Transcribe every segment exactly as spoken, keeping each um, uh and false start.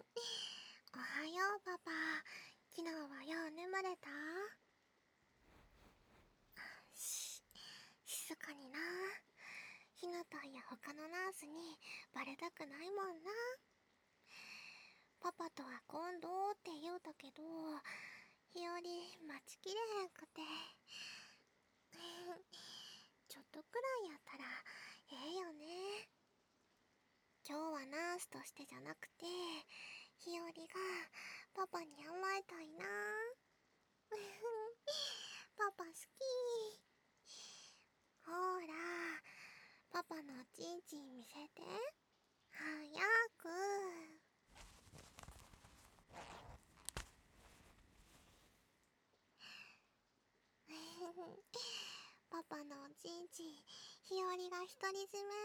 おはようパパ。昨日はよう眠れた？し、静かにな。ひなたんや他のナースにバレたくないもんな。パパとは今度って言うたけど、日和待ちきれへんくて。ちょっとくらいやったらええよね。今日はナースとしてじゃなくて、日和がパパに甘えたいな。パパ好き。ほら、パパのおちんちん見せて。早く。パパのおちんちん、日和が独り占め。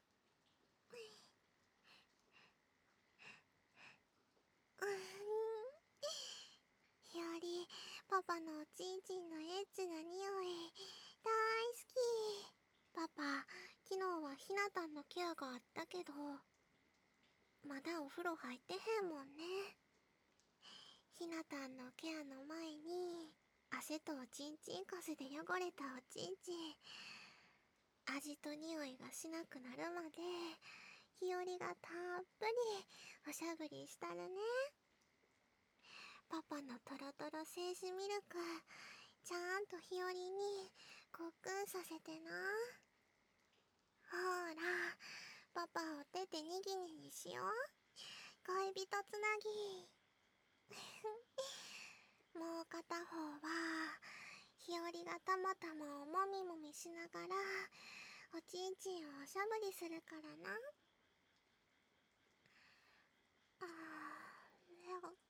日和、パパのおちんちんのエッチな匂い大好き。パパ、昨日はひなたんのケアがあったけど、まだお風呂入ってへんもんね。ひなたんのケアの前に、汗とおちんちんかすで汚れたおちんちん、味と匂いがしなくなるまで、日和がたっぷりおしゃぶりしたるね。パパのトロトロ精子ミルク、ちゃんと日和にごっくんさせてな。ほら、パパお手手にぎにぎしよう。恋人つなぎ。もう片方は、日和がたまたまをもみもみしながら、おちんちんをおしゃぶりするからな。あー、レオ、あ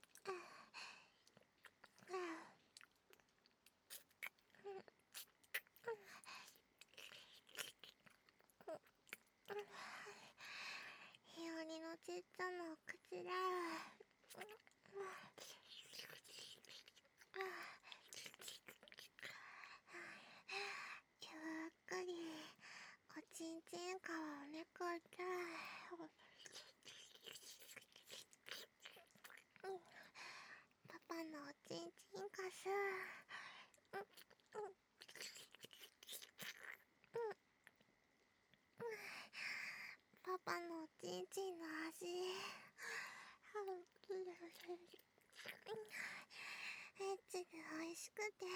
日和のちっちゃなお口だ。ゆっくりおちんちん皮をめくって、パパのおちんちんかす。パパのおちんちんの味。エッチで美味しくて。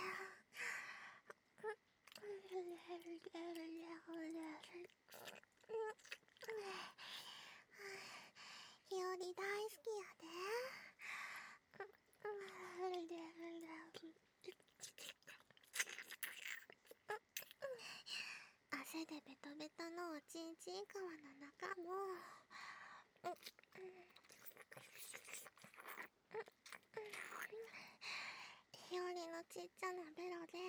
日和大好きやで。汗でベトベトのおちんちん皮の中も、日和のちっちゃなベロで、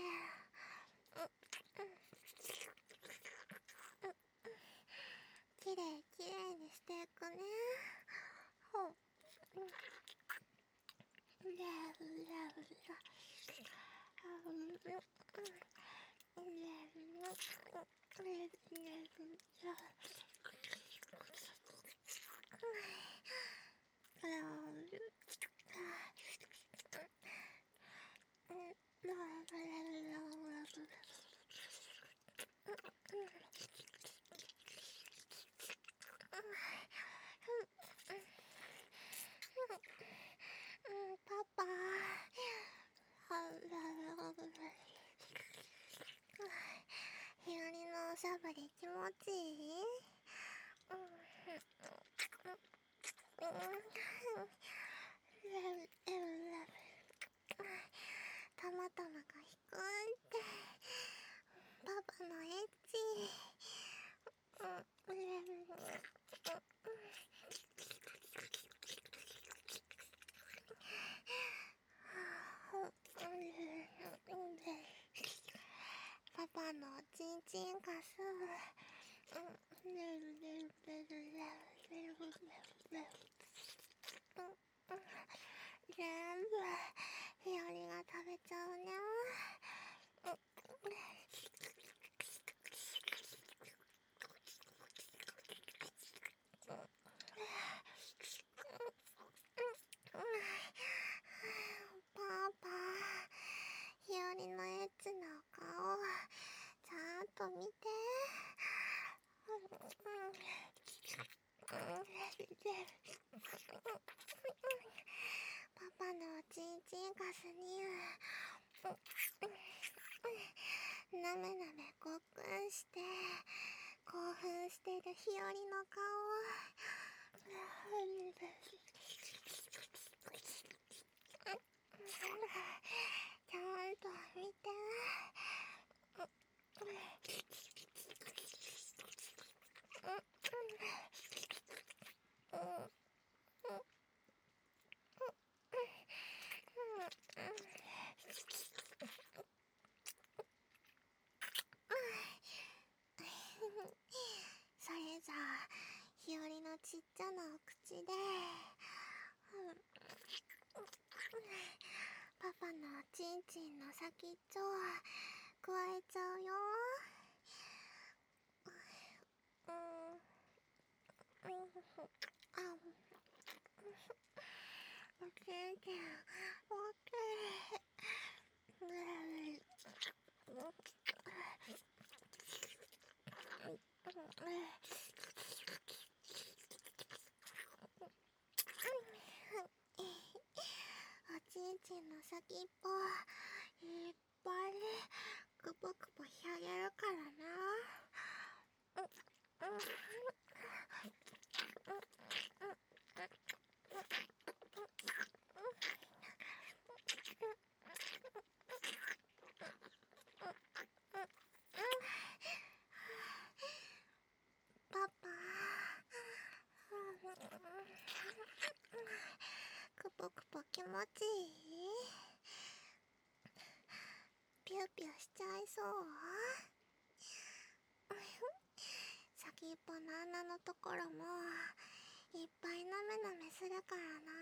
きれいきれいにしていくね。ほう。パパ、日和のおしゃぶり気持ちいい？たまたまがひくんってパパのエッチ。パパのおちんちんかす。全部日和が食べちゃうね。 パパのおちんちんがすにゅう。なめなめごっくんして興奮してる日和の顔ちゃんと見て。それじゃあ日和のちっちゃなお口でパパのおちんちんの先っちょくわえちゃうよ。うん、あ、おちんちん大きい。おちんちんの先っぽいっぱいくぽくぽひあげるからな。パパ、くぽくぽ気持ちいい？ピューピューしちゃいそう？先っぽの穴のところもいっぱいなめなめするからな。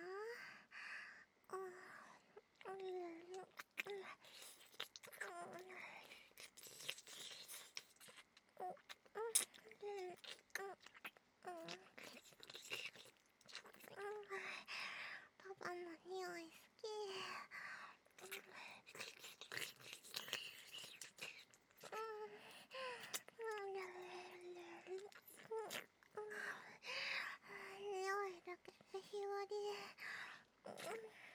パパの匂い好き。匂いだけで日和似ちゃいそう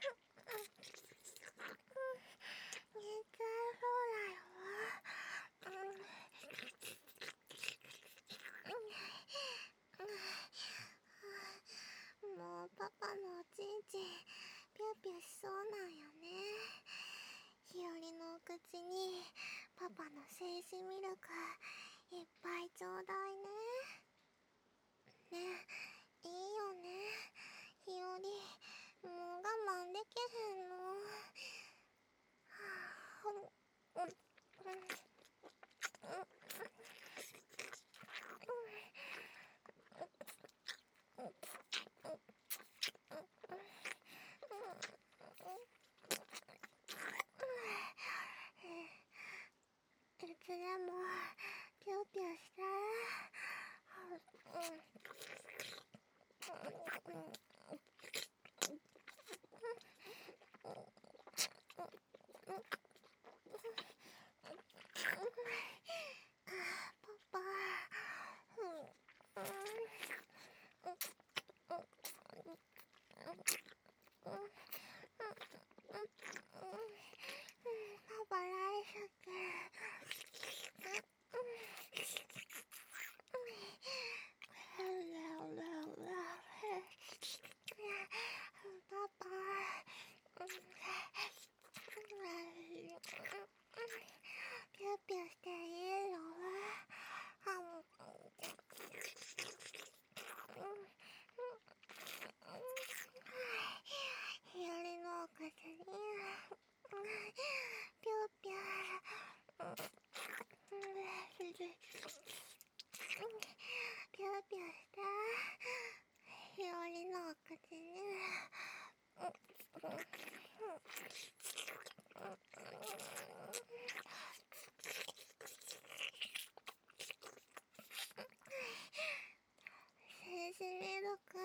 だよ。もうパパのおちんちんピューピューしそうなんよね。日和のお口にパパの精子ミルクいっぱいちょうだいね。ねえ、いいよね日和。もう我慢できへんの。はあ、いつでもピューピューして。パパ、パパ大好き。パパ、ピューピューしていいの？日和のお口にピューピューピューピューして日和のお口に精子ミルク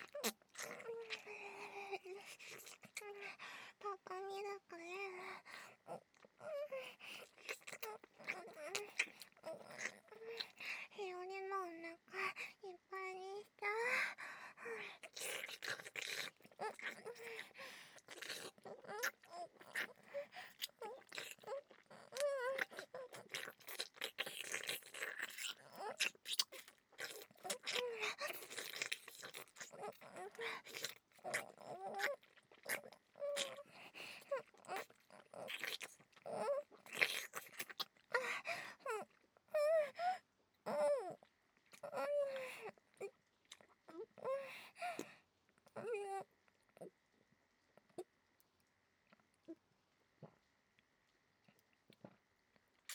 パパミルクね。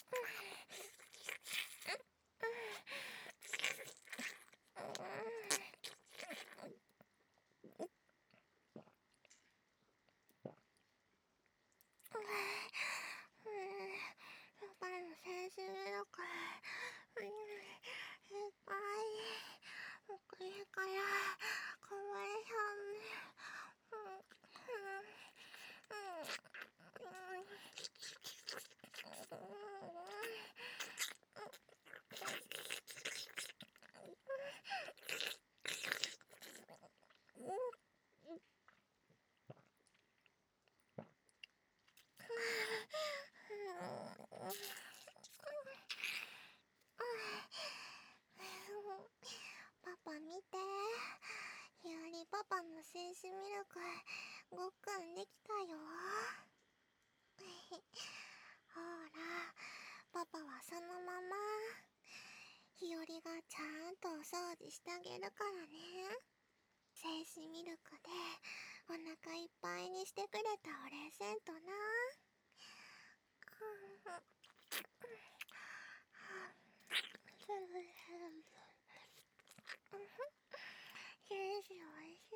パパのセンスミルクいっぱいこれからこぼれそうね。パパ見て、ひよりパパの精子ミルクごっくんできたよ。ほら、パパはそのままひよりがちゃんとお掃除してあげるからね。精子ミルクでお腹いっぱいにしてくれたお礼せんとな。精子おいしい。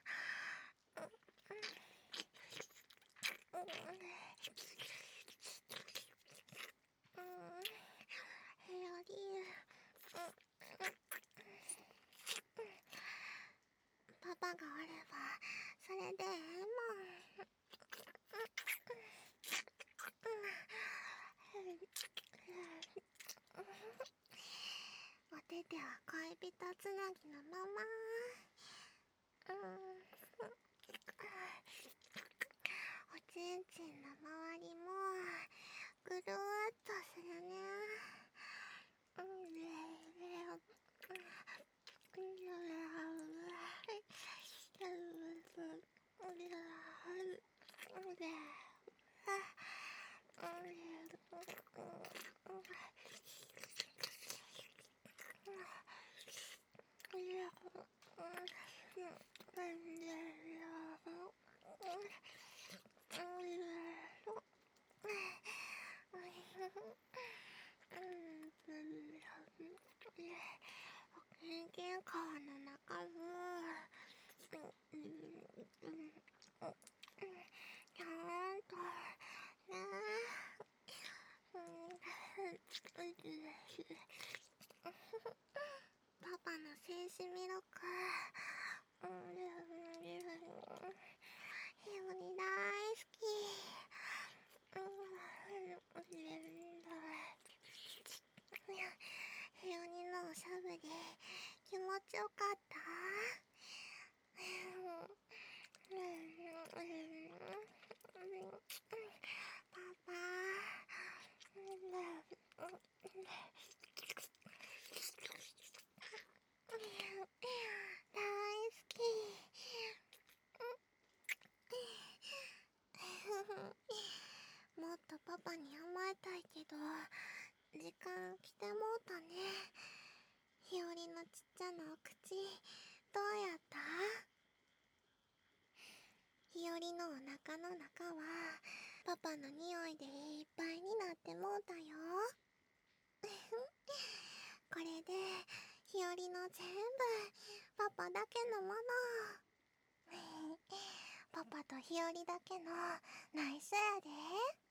ひより、パパがおればそれでええもん。おてては恋人つなぎのまま。おちんちんの周りもぐるーっとするね。人間皮の中もちゃんとね。パパの精子ミルクひより大好き。ひよりのおしゃぶり気持ちよかった。パパ大好き。もっとパパに甘えたいけど時間来てもうたね。ひよりのちっちゃなお口どうやった？ひよりのお腹の中はパパの匂いでいっぱいになってもうたよ。これでひよりの全部パパだけのもの。パパとひよりだけの内緒やで。